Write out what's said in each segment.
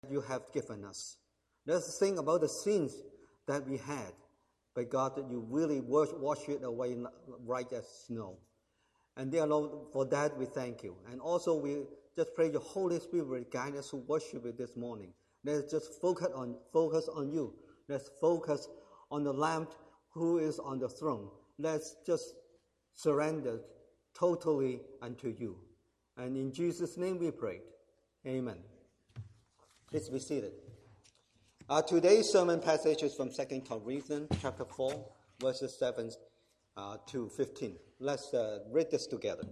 you have given us. Let's think about the sins that we had. But God, that you really wash it away right as snow. And dear Lord, for that we thank you. And also we just pray your Holy Spirit guide us who worship you this morning. Let's just focus on you. Let's focus on the Lamb who is on the throne. Let's just surrender totally unto you. And in Jesus' name we pray. Amen. Please be seated. Today's sermon passage is from 2 Corinthians chapter 4, verses 7 to 15. Let's read this together.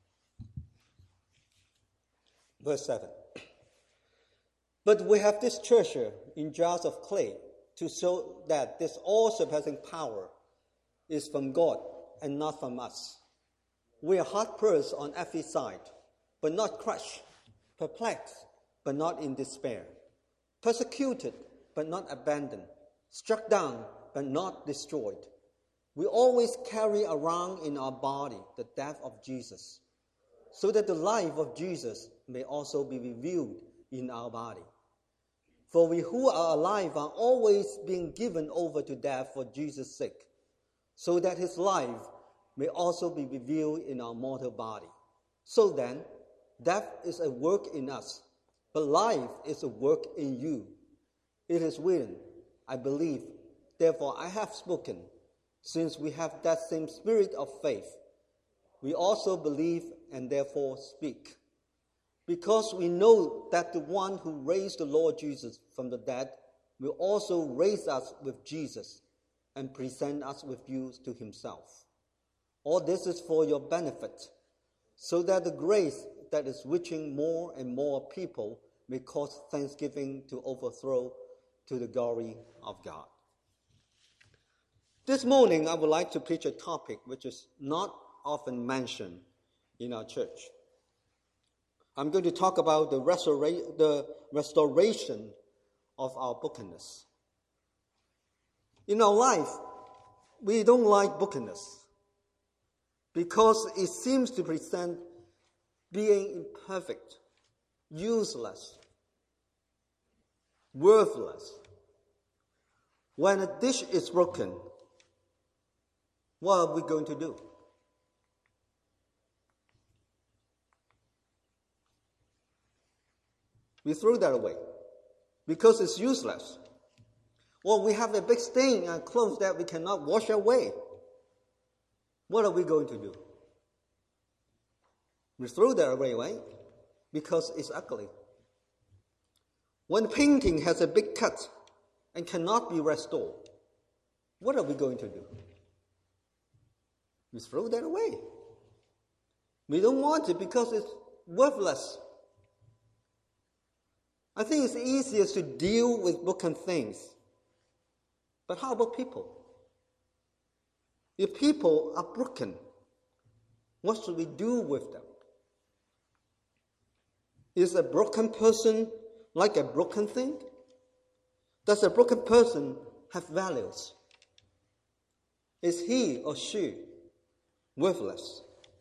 Verse 7. But we have this treasure in jars of clay to show that this all-surpassing power is from God and not from us. We are hard-pressed on every side, but not crushed, perplexed, but not in despair, persecuted, but not abandoned, struck down, but not destroyed. We always carry around in our body the death of Jesus, so that the life of Jesus may also be revealed in our body. For we who are alive are always being given over to death for Jesus' sake, so that his life may also be revealed in our mortal body. So then, death is a work in us, but life is a work in you. It is written, I believe, therefore I have spoken. Since we have that same spirit of faith, we also believe and therefore speak. Because we know that the one who raised the Lord Jesus from the dead will also raise us with Jesus and present us with you to himself. All this is for your benefit, so that the grace that is reaching more and more people may cause thanksgiving to overflow to the glory of God. This morning, I would like to preach a topic which is not often mentioned in our church. I'm going to talk about the restoration of our brokenness. In our life, we don't like brokenness because it seems to present being imperfect, useless, worthless. When a dish is broken, what are we going to do? We throw that away because it's useless. Or we have a big stain in our clothes that we cannot wash away. What are we going to do? We throw that away, right? Because it's ugly. When a painting has a big cut and cannot be restored, what are we going to do? We throw that away. We don't want it because it's worthless. I think it's easiest to deal with broken things. But how about people? If people are broken, what should we do with them? Is a broken person like a broken thing? Does a broken person have values? Is he or she worthless?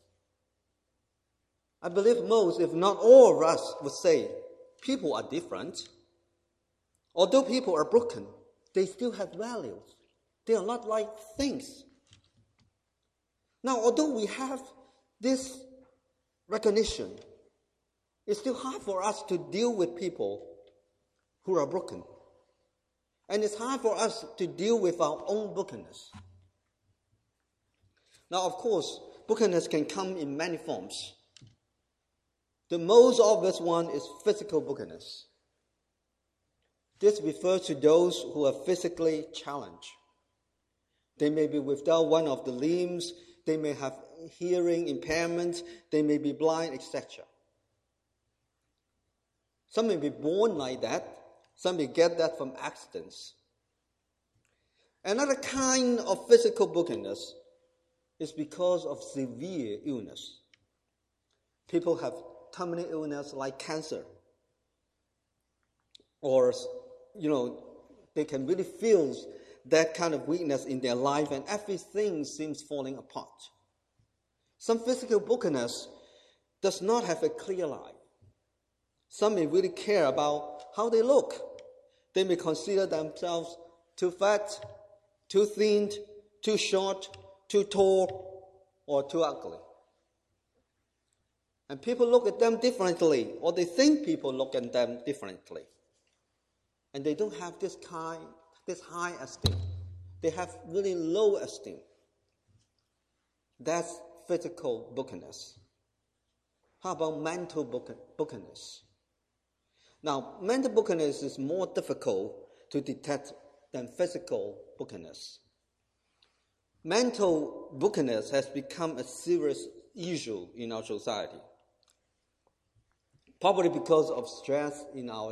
I believe most, if not all of us, would say people are different. Although people are broken, they still have values. They are not like things. Now, although we have this recognition, it's still hard for us to deal with people who are broken. And it's hard for us to deal with our own brokenness. Now, of course, brokenness can come in many forms. The most obvious one is physical brokenness. This refers to those who are physically challenged. They may be without one of the limbs, they may have hearing impairment, they may be blind, etc. Some may be born like that, some may get that from accidents. Another kind of physical brokenness is because of severe illness. People have terminal illness like cancer. Or, they can really feel that kind of weakness in their life and everything seems falling apart. Some physical brokenness does not have a clear line. Some may really care about how they look. They may consider themselves too fat, too thin, too short, too tall, or too ugly. And people look at them differently, or they think people look at them differently. And they don't have this high esteem. They have really low esteem. That's physical brokenness. How about mental brokenness? Now, mental brokenness is more difficult to detect than physical brokenness. Mental brokenness has become a serious issue in our society, probably because of stress in our,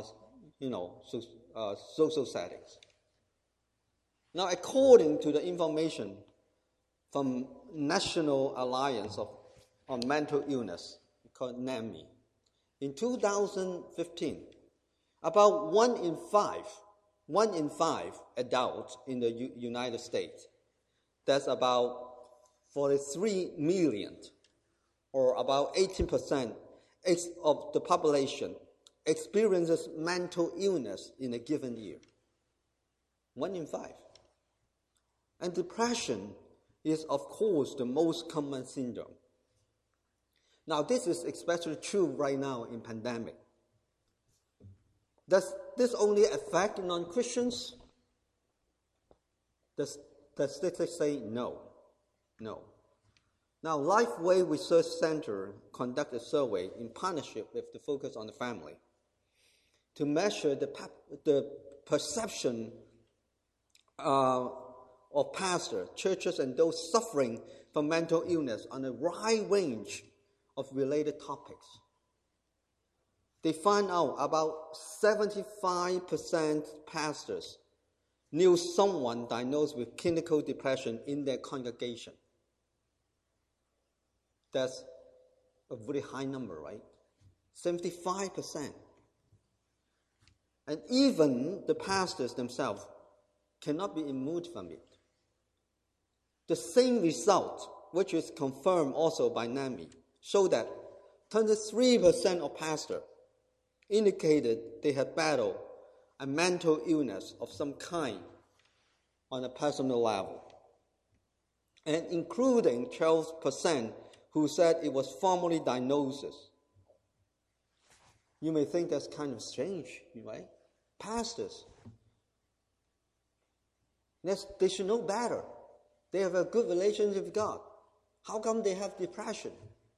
social settings. Now, according to the information from National Alliance on Mental Illness, called NAMI, in 2015, about 1 in 5 adults in the United States, that's about 43 million, or about 18% of the population, experiences mental illness in a given year. 1 in 5. And depression is, of course, the most common syndrome. Now, this is especially true right now in pandemic. Does this only affect non-Christians? The statistics say no. No. Now, Lifeway Research Center conducted a survey in partnership with the Focus on the Family to measure the perception of pastors, churches, and those suffering from mental illness on a wide range of related topics. They found out about 75% pastors knew someone diagnosed with clinical depression in their congregation. That's a very high number, right? 75%. And even the pastors themselves cannot be immune from it. The same result, which is confirmed also by NAMI, showed that 23% of pastors indicated they had battled a mental illness of some kind on a personal level, and including 12% who said it was formally diagnosed. You may think that's kind of strange, right? Pastors, they should know better. They have a good relationship with God. How come they have depression?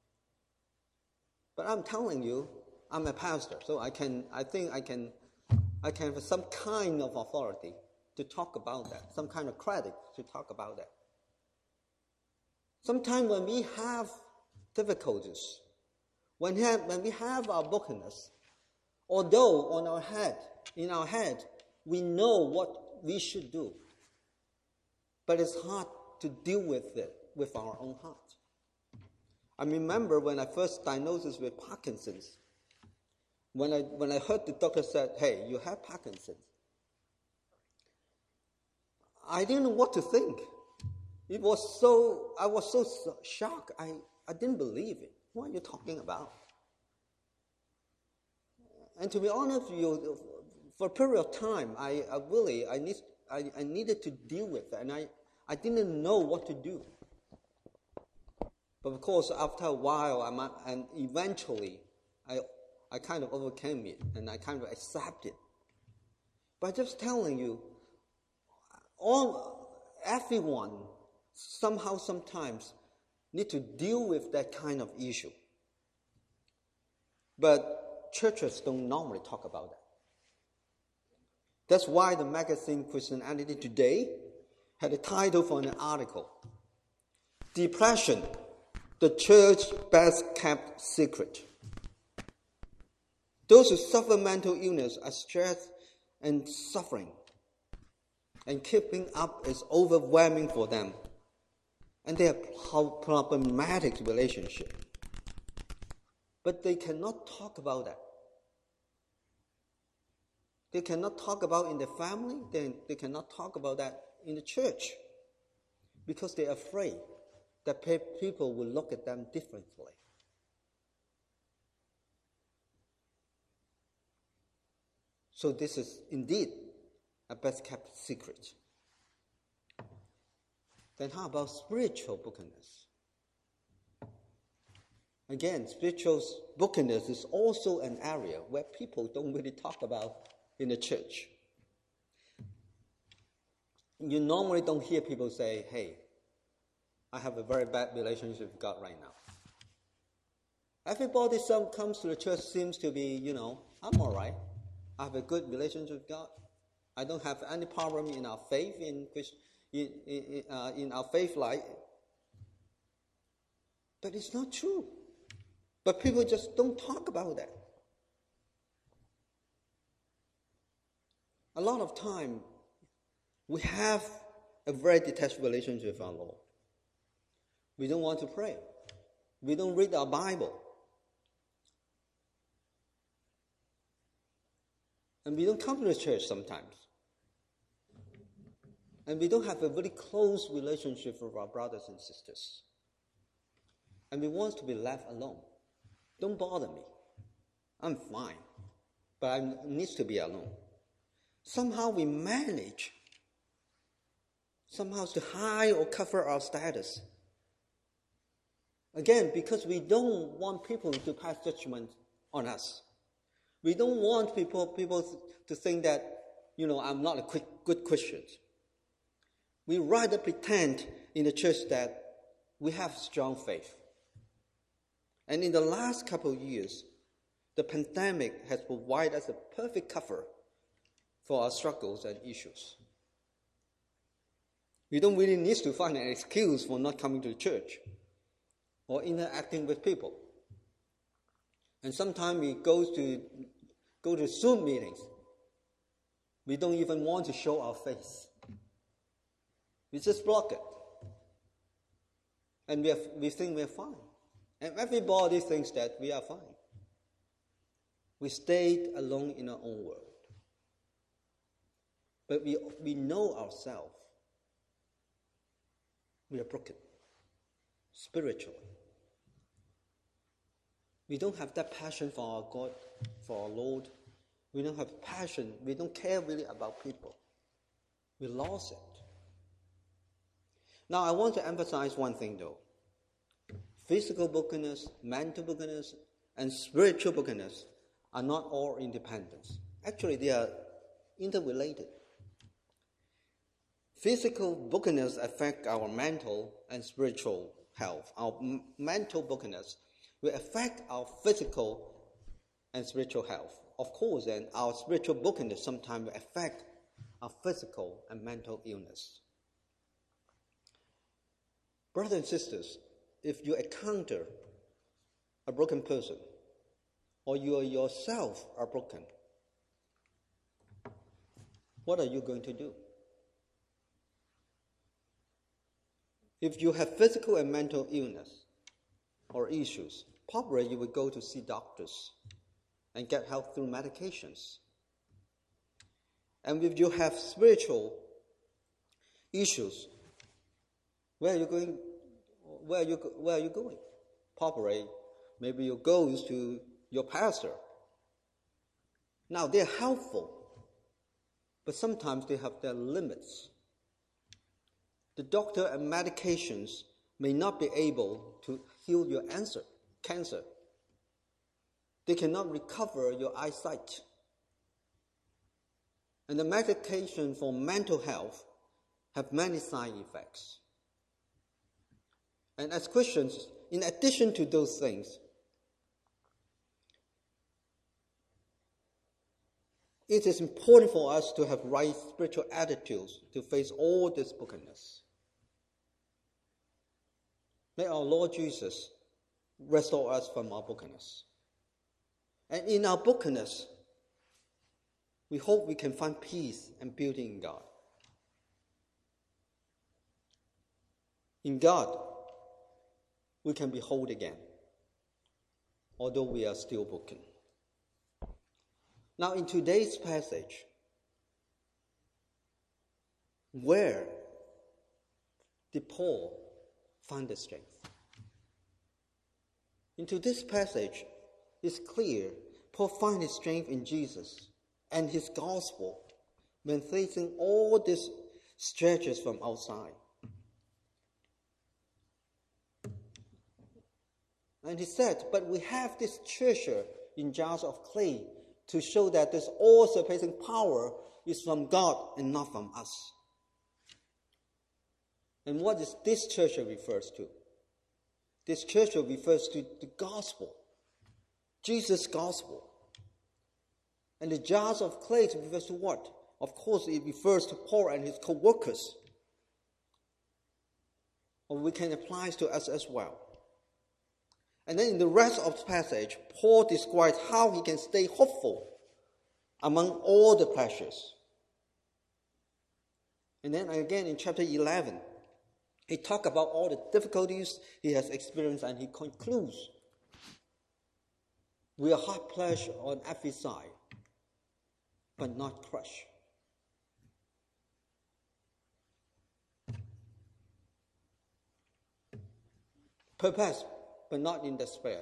But I'm telling you, I'm a pastor, so I think I can have some kind of authority to talk about that, some kind of credit to talk about that. Sometimes when we have difficulties, when we have our brokenness, although in our head, we know what we should do, but it's hard to deal with it with our own heart. I remember when I first diagnosed with Parkinson's, when I heard the doctor said, "Hey, you have Parkinson's," I didn't know what to think. I was so shocked. I didn't believe it. What are you talking about? And to be honest with you, for a period of time, I needed to deal with it, and I didn't know what to do. But of course, after a while, and eventually, I kind of overcame it, and I kind of accepted. But just telling you, everyone somehow, sometimes need to deal with that kind of issue. But churches don't normally talk about that. That's why the magazine Christianity Today had a title for an article: "Depression, the Church's Best Kept Secret." Those who suffer mental illness are stressed and suffering, and keeping up is overwhelming for them, and they have problematic relationship. But they cannot talk about that. They cannot talk about in the family, they cannot talk about that in the church, because they're afraid that people will look at them differently. So this is indeed a best-kept secret. Then how about spiritual brokenness? Again, spiritual brokenness is also an area where people don't really talk about in the church. You normally don't hear people say, hey, I have a very bad relationship with God right now. Everybody comes to the church seems to be, I'm all right. I have a good relationship with God. I don't have any problem in our faith, in our faith life. But it's not true. But people just don't talk about that. A lot of time, we have a very detached relationship with our Lord. We don't want to pray. We don't read our Bible. And we don't come to the church sometimes. And we don't have a very close relationship with our brothers and sisters. And we want to be left alone. Don't bother me. I'm fine. But I need to be alone. Somehow we manage to hide or cover our status. Again, because we don't want people to pass judgment on us. We don't want people to think that, I'm not a good Christian. We rather pretend in the church that we have strong faith. And in the last couple of years, the pandemic has provided us a perfect cover for our struggles and issues. We don't really need to find an excuse for not coming to church or interacting with people. And sometimes we go to Zoom meetings. We don't even want to show our face. We just block it. And we think we're fine. And everybody thinks that we are fine. We stayed alone in our own world. But we know ourselves. We are broken spiritually. We don't have that passion for our God, for our Lord. We don't have passion. We don't care really about people. We lost it. Now, I want to emphasize one thing, though. Physical brokenness, mental brokenness, and spiritual brokenness are not all independent. Actually, they are interrelated. Physical brokenness affect our mental and spiritual health. Our mental brokenness will affect our physical and spiritual health. Of course, and our spiritual brokenness sometimes will affect our physical and mental illness. Brothers and sisters, if you encounter a broken person, or you yourself are broken, what are you going to do? If you have physical and mental illness or issues, probably you will go to see doctors and get help through medications. And if you have spiritual issues, where are you going? Where are you going? Probably, maybe you go to your pastor. Now, they're helpful, but sometimes they have their limits. The doctor and medications may not be able to heal your cancer. They cannot recover your eyesight. And the medication for mental health have many side effects. And as Christians, in addition to those things, it is important for us to have right spiritual attitudes to face all this brokenness. May our Lord Jesus restore us from our brokenness. And in our brokenness, we hope we can find peace and beauty in God. In God, we can be whole again, although we are still broken. Now, in today's passage, where did Paul find the strength? Into this passage, it's clear Paul finds his strength in Jesus and his gospel when facing all these stretches from outside. And he said, but we have this treasure in jars of clay to show that this all-surpassing power is from God and not from us. And what is this treasure refers to? This treasure refers to the gospel, Jesus' gospel. And the jars of clay refers to what? Of course, it refers to Paul and his co-workers. Or we can apply it to us as well. And then in the rest of the passage, Paul describes how he can stay hopeful among all the pleasures. And then again in chapter 11, he talks about all the difficulties he has experienced, and he concludes, we are hard pressed on every side, but not crushed. Perplexed, but not in despair.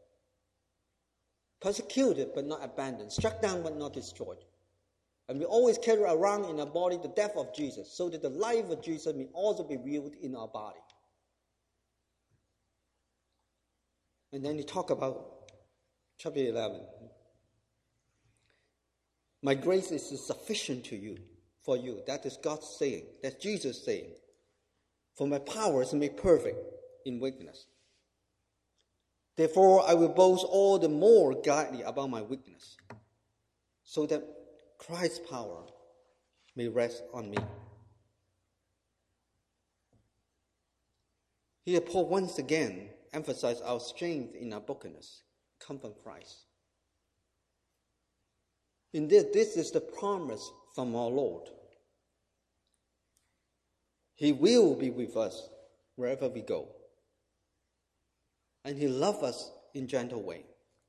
Persecuted, but not abandoned. Struck down, but not destroyed. And we always carry around in our body the death of Jesus, so that the life of Jesus may also be revealed in our body. And then he talk about chapter 11. My grace is sufficient for you. That is God saying. That's Jesus saying. For my power is made perfect in weakness. Therefore, I will boast all the more gladly about my weakness, so that Christ's power may rest on me. Here, Paul once again emphasized our strength in our brokenness come from Christ. Indeed, this is the promise from our Lord. He will be with us wherever we go. And he loves us in gentle way.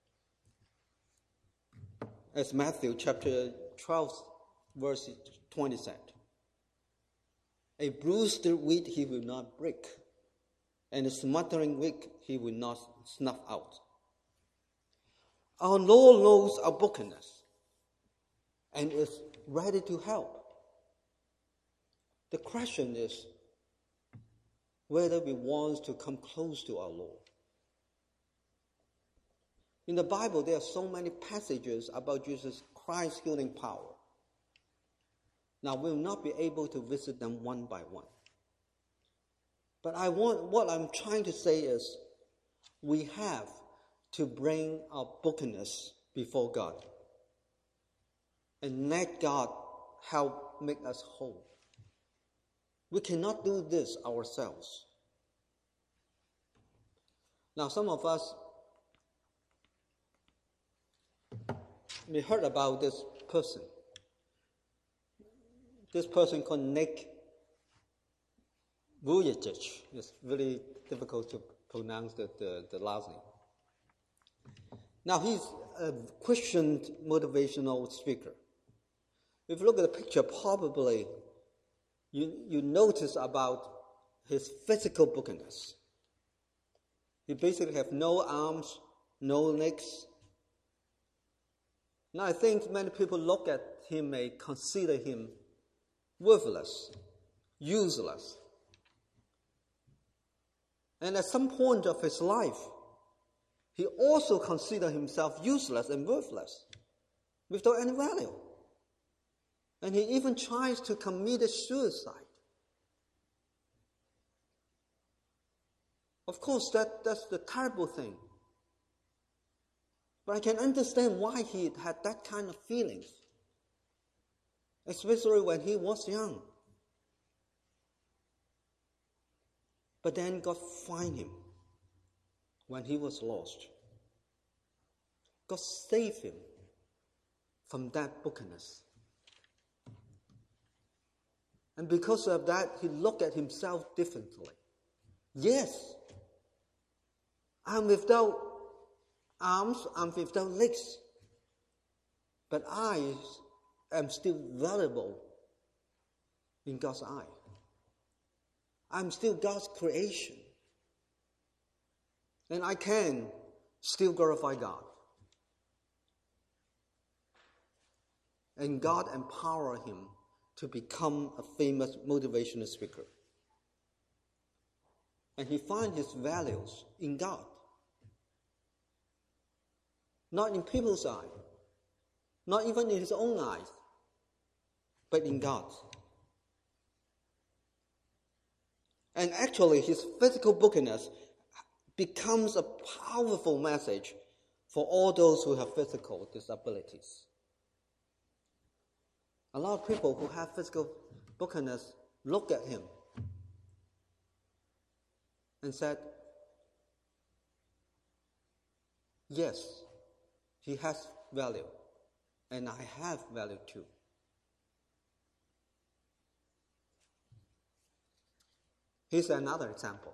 As Matthew chapter 12, verse 20 said, a bruised reed he will not break, and a smothering wick he will not snuff out. Our Lord knows our brokenness and is ready to help. The question is whether we want to come close to our Lord. In the Bible, there are so many passages about Jesus Christ's healing power. Now, we'll not be able to visit them one by one. But what I'm trying to say is, we have to bring our brokenness before God and let God help make us whole. We cannot do this ourselves. Now, some of us, we heard about this person. This person called Nick Vujicic. It's really difficult to pronounce the last name. Now, he's a Christian motivational speaker. If you look at the picture, probably you notice about his physical brokenness. He basically have no arms, no legs. Now, I think many people look at him may consider him worthless, useless. And at some point of his life, he also considered himself useless and worthless, without any value. And he even tries to commit suicide. Of course, that's the terrible thing. But I can understand why he had that kind of feelings, especially when he was young. But then God found him when he was lost. God saved him from that brokenness. And because of that, he looked at himself differently. Yes, I'm without arms, I'm without legs, but I am still valuable in God's eye. I'm still God's creation. And I can still glorify God. And God empowered him to become a famous motivational speaker. And he finds his values in God. Not in people's eyes, not even in his own eyes, but in God. And actually, his physical brokenness becomes a powerful message for all those who have physical disabilities. A lot of people who have physical brokenness look at him and said, yes, he has value, and I have value too. Here's another example.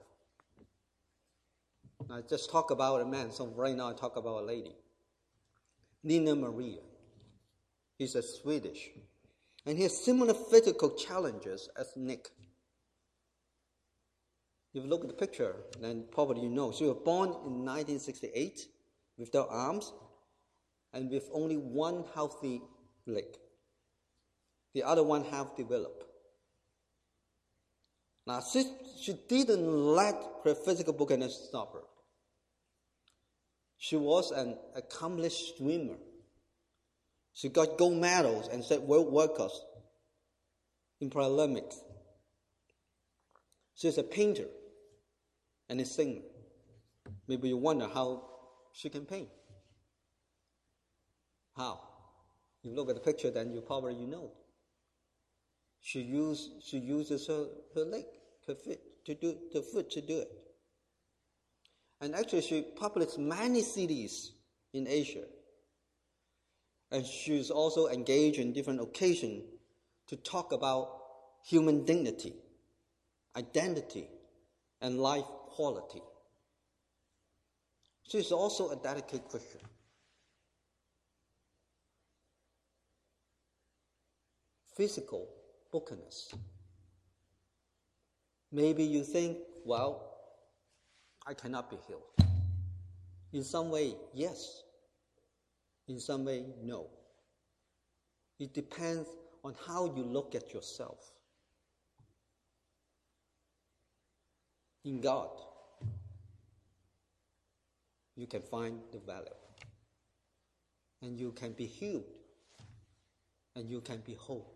I just talk about a man, so right now I talk about a lady. Nina Maria. He's a Swedish. And he has similar physical challenges as Nick. If you look at the picture, then probably you know. She was born in 1968 without arms and with only one healthy leg. The other one half developed. Now, she didn't let her physical brokenness stop her. She was an accomplished swimmer. She got gold medals and set world records in Paralympics. She's a painter and a singer. Maybe you wonder how she can paint. How? You look at the picture, then you probably know. She uses her leg, her foot to do it. And actually, she published many CDs in Asia. And she's also engaged in different occasions to talk about human dignity, identity, and life quality. She's also a dedicated Christian. Physical brokenness. Maybe you think, well, I cannot be healed. In some way, yes. In some way, no. It depends on how you look at yourself. In God, you can find the value. And you can be healed. And you can be whole.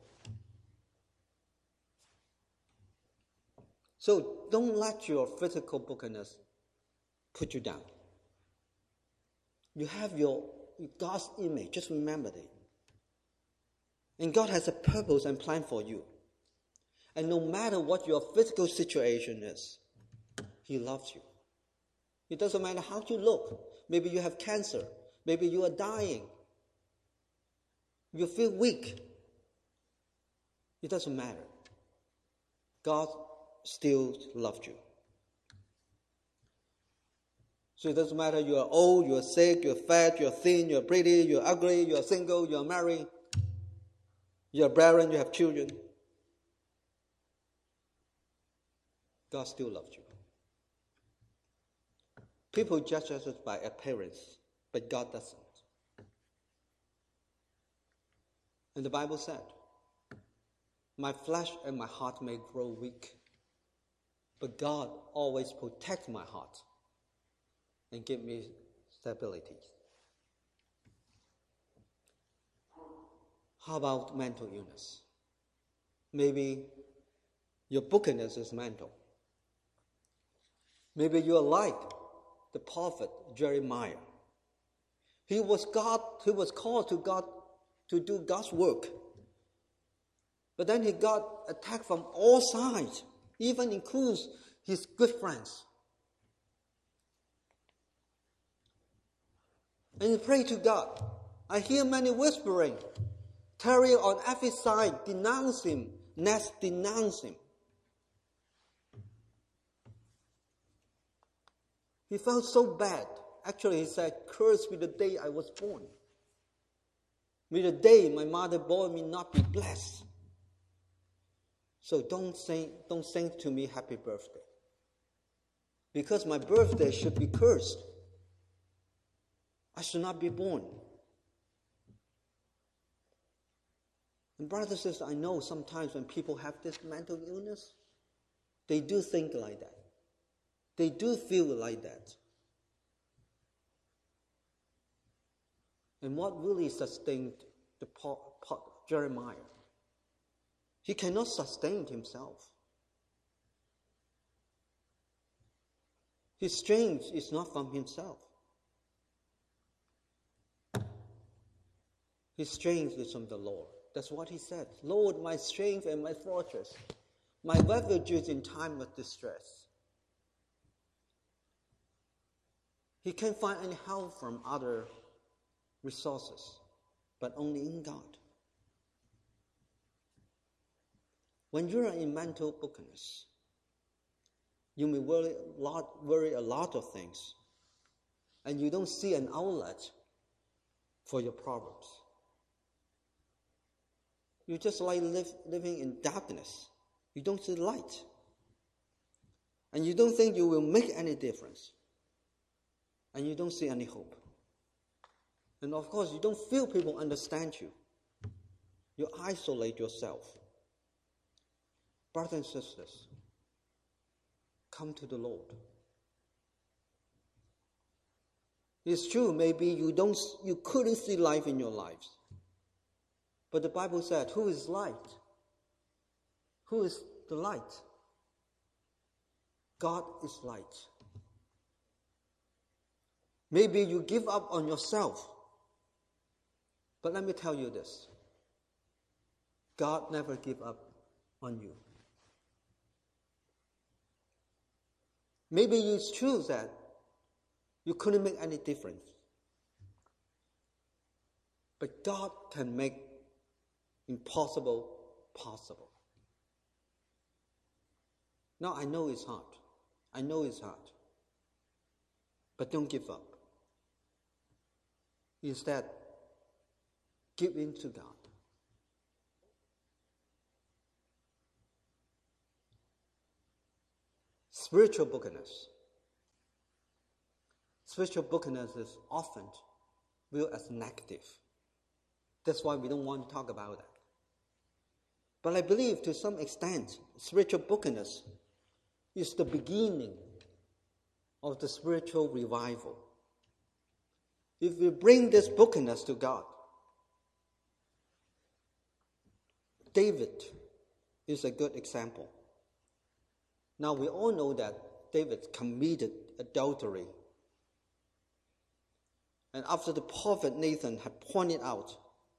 So don't let your physical brokenness put you down. You have your God's image. Just remember that. And God has a purpose and plan for you. And no matter what your physical situation is, He loves you. It doesn't matter how you look. Maybe you have cancer. Maybe you are dying. You feel weak. It doesn't matter. God still loves you. So it doesn't matter you are old, you are sick, you are fat, you are thin, you are pretty, you are ugly, you are single, you are married, you are barren, you have children. God still loves you. People judge us by appearance, but God doesn't. And the Bible said, my flesh and my heart may grow weak, but God always protects my heart and give me stability. How about mental illness? Maybe your brokenness is mental. Maybe you are like the prophet Jeremiah. He was called to God to do God's work. But then he got attacked from all sides, even includes his good friends. And he prayed to God. I hear many whispering, carry on every side, denounce him, next denounce him. He felt so bad. Actually, he said, cursed be the day I was born. May the day my mother bore me not be blessed. So don't sing to me happy birthday. Because my birthday should be cursed. I should not be born. And brothers and sisters, I know sometimes when people have this mental illness, they do think like that. They do feel like that. And what really sustained Jeremiah? He cannot sustain himself. His strength is not from himself. His strength is from the Lord. That's what he said. Lord, my strength and my fortress, my refuge in time of distress. He can't find any help from other resources, but only in God. When you are in mental brokenness, you may worry a lot of things, and you don't see an outlet for your problems. You just like living in darkness. You don't see light. And you don't think you will make any difference. And you don't see any hope. And of course, you don't feel people understand you. You isolate yourself. Brothers and sisters, come to the Lord. It's true, maybe you couldn't see life in your lives. But the Bible said, who is light? Who is the light? God is light. Maybe you give up on yourself. But let me tell you this. God never gives up on you. Maybe it's true that you couldn't make any difference. But God can make impossible possible. Now, I know it's hard. But don't give up. Instead, give in to God. Spiritual brokenness. Spiritual brokenness is often viewed as negative. That's why we don't want to talk about that. But I believe to some extent, spiritual brokenness is the beginning of the spiritual revival. If we bring this brokenness to God, David is a good example. Now we all know that David committed adultery. And after the prophet Nathan had pointed out,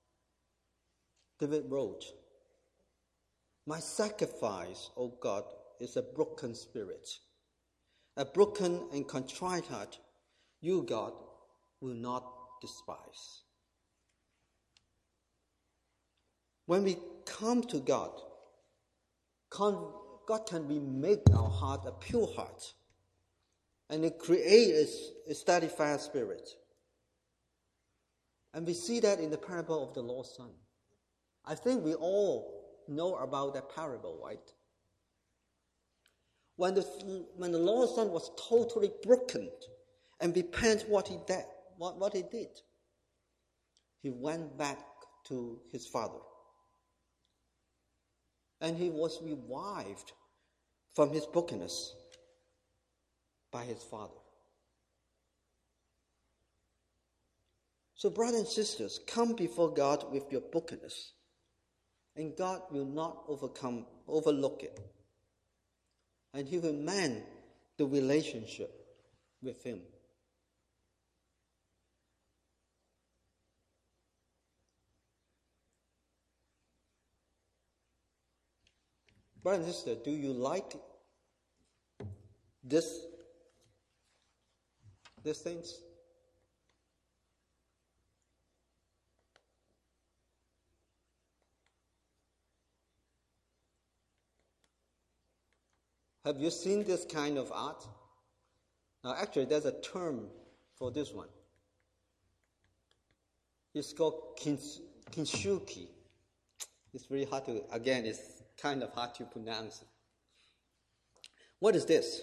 David wrote, "My sacrifice, O God, is a broken spirit. A broken and contrite heart, you, God, will not despise." When we come to God, God can make our heart a pure heart, and it creates a steadfast spirit. And we see that in the parable of the lost son. I think we all know about that parable, right? When the lost son was totally broken and repented what he did, he went back to his father. And he was revived from his brokenness by his father. So, brothers and sisters, come before God with your brokenness, and God will not overlook it. And he will mend the relationship with him. Brother and sister, do you like these things? Have you seen this kind of art? Now, actually, there's a term for this one. It's called kintsugi. It's very hard to, again, it's kind of hard to pronounce. What is this?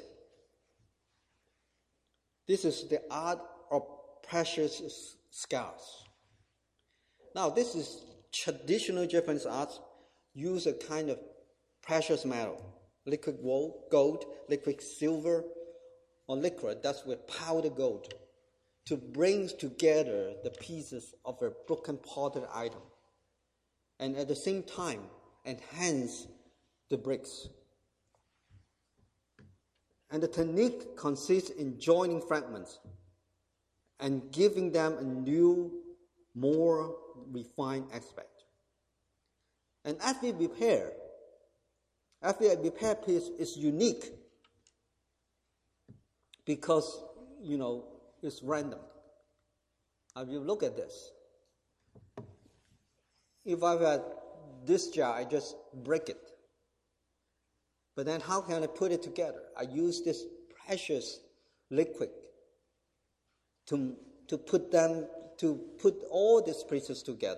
This is the art of precious scars. Now, this is traditional Japanese art use a kind of precious metal, liquid gold, liquid silver, or liquid that's with powdered gold, to bring together the pieces of a broken potted item, and at the same time enhance the bricks. And the technique consists in joining fragments and giving them a new, more refined aspect. And every repair piece is unique because, it's random. If you look at this, if I've had this jar, I just break it. But then how can I put it together? I use this precious liquid to put all these pieces together.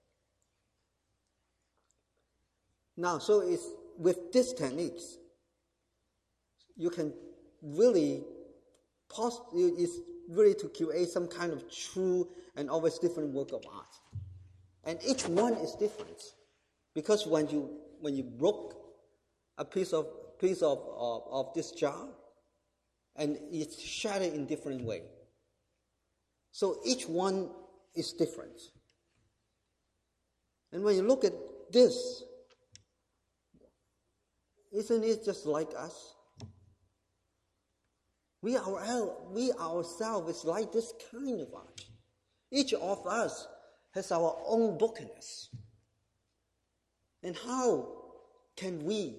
Now, so it's with these techniques, you can really it's really to create some kind of true and always different work of art. And each one is different, because when you broke a piece of this jar, and it's shattered in different way. So each one is different. And when you look at this, isn't it just like us? We ourselves is like this kind of art. Each of us has our own brokenness. And how can we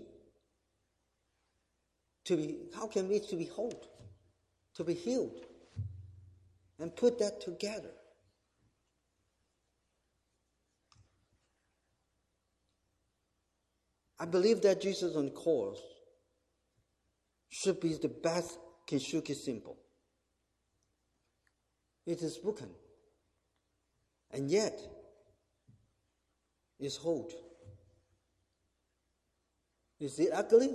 to be whole, to be healed, and put that together? I believe that Jesus on the cross should be the best Kintsugi symbol. It is broken, and yet is whole. Is it ugly?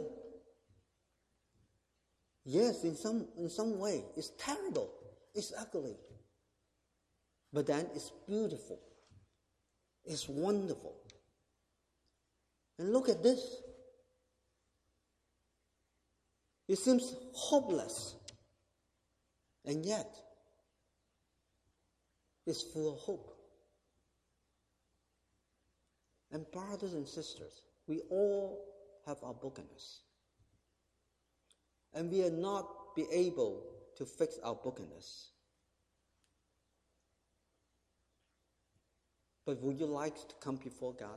Yes, in some way. It's terrible. It's ugly. But then it's beautiful. It's wonderful. And look at this. It seems hopeless. And yet, it's full of hope. And brothers and sisters, we all have our brokenness. And we are not be able to fix our brokenness. But would you like to come before God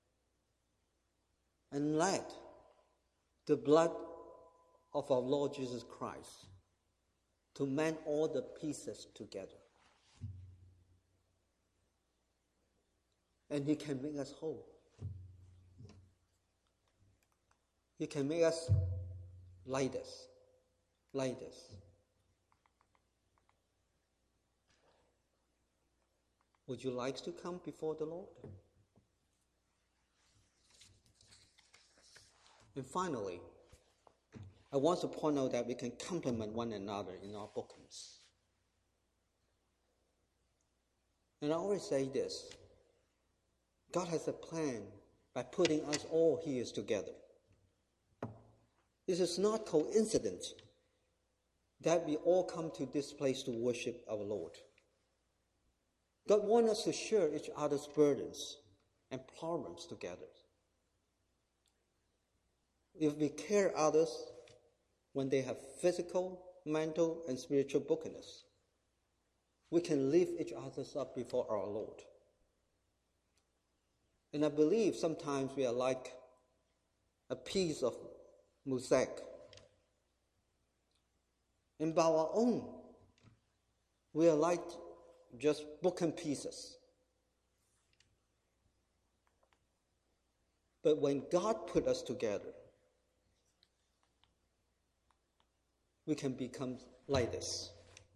and let the blood of our Lord Jesus Christ to mend all the pieces together? And He can make us whole. He can make us like this. Would you like to come before the Lord? And finally, I want to point out that we can complement one another in our brokenness. And I always say this: God has a plan by putting us all here together. This is not coincidence that we all come to this place to worship our Lord. God wants us to share each other's burdens and problems together. If we care others when they have physical, mental, and spiritual brokenness, we can lift each other up before our Lord. And I believe sometimes we are like a piece of mosaic. And by our own, we are like just broken pieces. But when God put us together, we can become like this,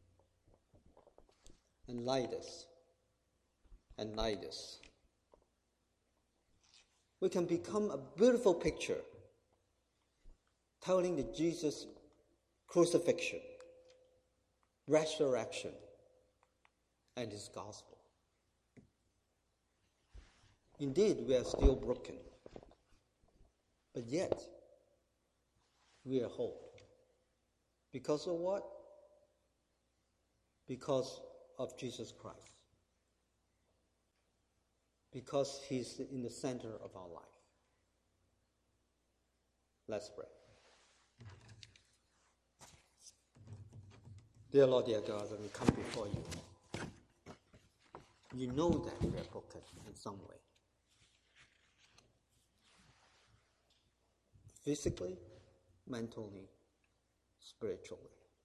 and like this, and like this. We can become a beautiful picture telling the Jesus crucifixion, resurrection, and His gospel. Indeed, we are still broken. But yet, we are whole. Because of what? Because of Jesus Christ. Because He's in the center of our life. Let's pray. Dear Lord, dear God, we come before you. You know that we are broken in some way. Physically, mentally, spiritually.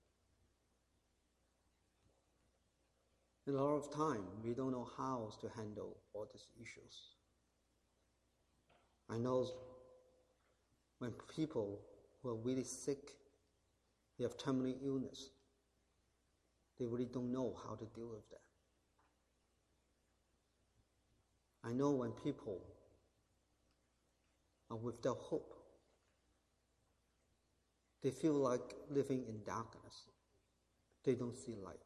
And a lot of time, we don't know how to handle all these issues. I know when people who are really sick, they have terminal illness, they really don't know how to deal with that. I know when people are without hope, they feel like living in darkness. They don't see light.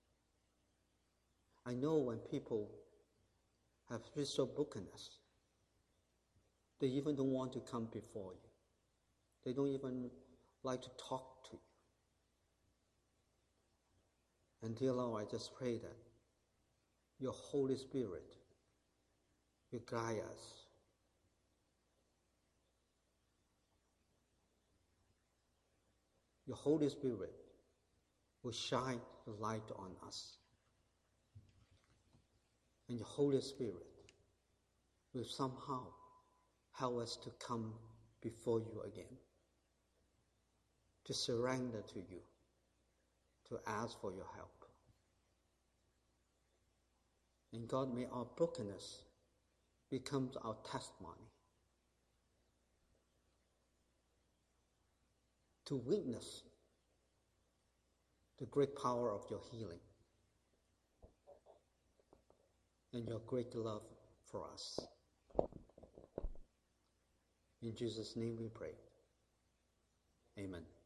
I know when people have spiritual brokenness, they even don't want to come before you. They don't even like to talk to you. And dear Lord, I just pray that your Holy Spirit will guide us. Your Holy Spirit will shine the light on us. And your Holy Spirit will somehow help us to come before you again, to surrender to you, to ask for your help. And God, may our brokenness become our testimony to witness the great power of your healing and your great love for us. In Jesus' name we pray. Amen.